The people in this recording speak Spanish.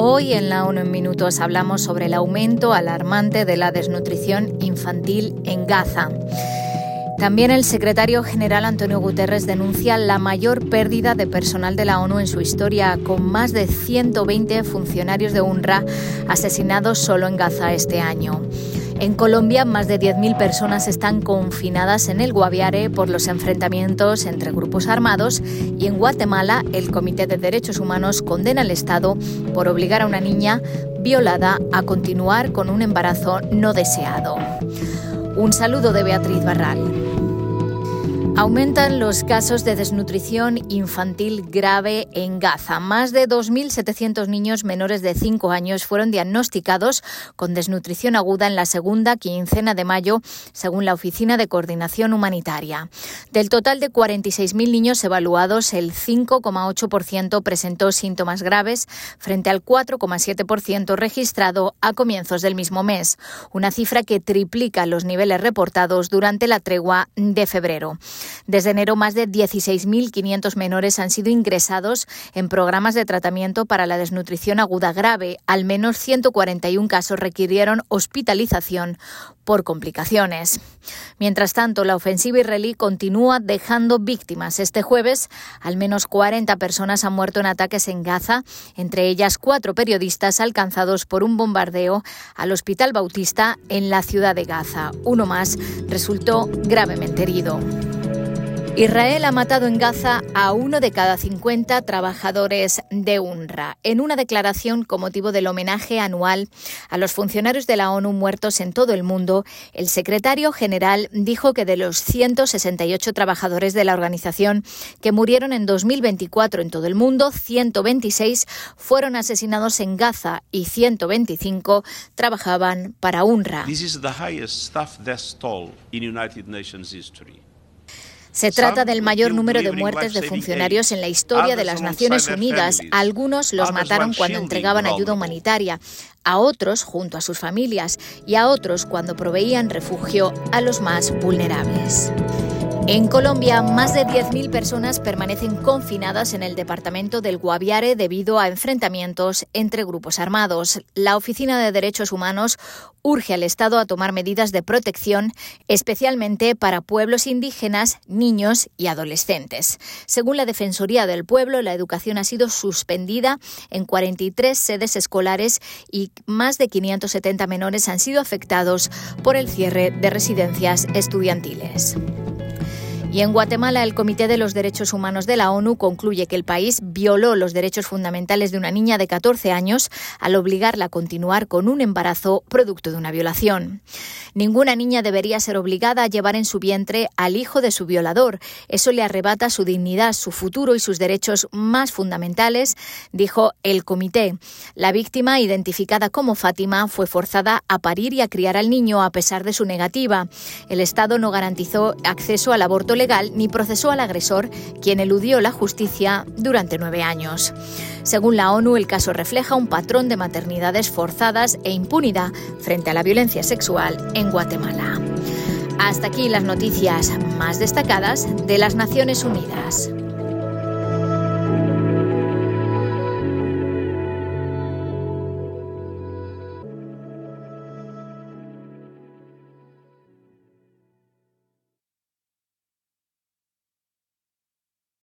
Hoy en la ONU en Minutos hablamos sobre el aumento alarmante de la desnutrición infantil en Gaza. También el secretario general Antonio Guterres denuncia la mayor pérdida de personal de la ONU en su historia, con más de 120 funcionarios de UNRWA asesinados solo en Gaza este año. En Colombia, más de 10.000 personas están confinadas en el Guaviare por los enfrentamientos entre grupos armados, y en Guatemala el Comité de Derechos Humanos condena al Estado por obligar a una niña violada a continuar con un embarazo no deseado. Un saludo de Beatriz Barral. Aumentan los casos de desnutrición infantil grave en Gaza. Más de 2.700 niños menores de 5 años fueron diagnosticados con desnutrición aguda en la segunda quincena de mayo, según la Oficina de Coordinación Humanitaria. Del total de 46.000 niños evaluados, el 5,8% presentó síntomas graves, frente al 4,7% registrado a comienzos del mismo mes, una cifra que triplica los niveles reportados durante la tregua de febrero. Desde enero, más de 16.500 menores han sido ingresados en programas de tratamiento para la desnutrición aguda grave. Al menos 141 casos requirieron hospitalización por complicaciones. Mientras tanto, la ofensiva israelí continúa dejando víctimas. Este jueves, al menos 40 personas han muerto en ataques en Gaza, entre ellas 4 periodistas alcanzados por un bombardeo al Hospital Bautista en la ciudad de Gaza. Uno más resultó gravemente herido. Israel ha matado en Gaza a 1 de cada 50 trabajadores de UNRWA. En una declaración con motivo del homenaje anual a los funcionarios de la ONU muertos en todo el mundo, el secretario general dijo que de los 168 trabajadores de la organización que murieron en 2024 en todo el mundo, 126 fueron asesinados en Gaza y 125 trabajaban para UNRWA. This is the highest staff death toll in United Nations history. Se trata del mayor número de muertes de funcionarios en la historia de las Naciones Unidas. Algunos los mataron cuando entregaban ayuda humanitaria, a otros junto a sus familias y a otros cuando proveían refugio a los más vulnerables. En Colombia, más de 10.000 personas permanecen confinadas en el departamento del Guaviare debido a enfrentamientos entre grupos armados. La Oficina de Derechos Humanos urge al Estado a tomar medidas de protección, especialmente para pueblos indígenas, niños y adolescentes. Según la Defensoría del Pueblo, la educación ha sido suspendida en 43 sedes escolares y más de 570 menores han sido afectados por el cierre de residencias estudiantiles. Y en Guatemala, el Comité de los Derechos Humanos de la ONU concluye que el país violó los derechos fundamentales de una niña de 14 años al obligarla a continuar con un embarazo producto de una violación. Ninguna niña debería ser obligada a llevar en su vientre al hijo de su violador. Eso le arrebata su dignidad, su futuro y sus derechos más fundamentales, dijo el comité. La víctima, identificada como Fátima, fue forzada a parir y a criar al niño a pesar de su negativa. El Estado no garantizó acceso al aborto legal ni procesó al agresor, quien eludió la justicia durante 9 años. Según la ONU, el caso refleja un patrón de maternidades forzadas e impunidad frente a la violencia sexual en Guatemala. Hasta aquí las noticias más destacadas de las Naciones Unidas.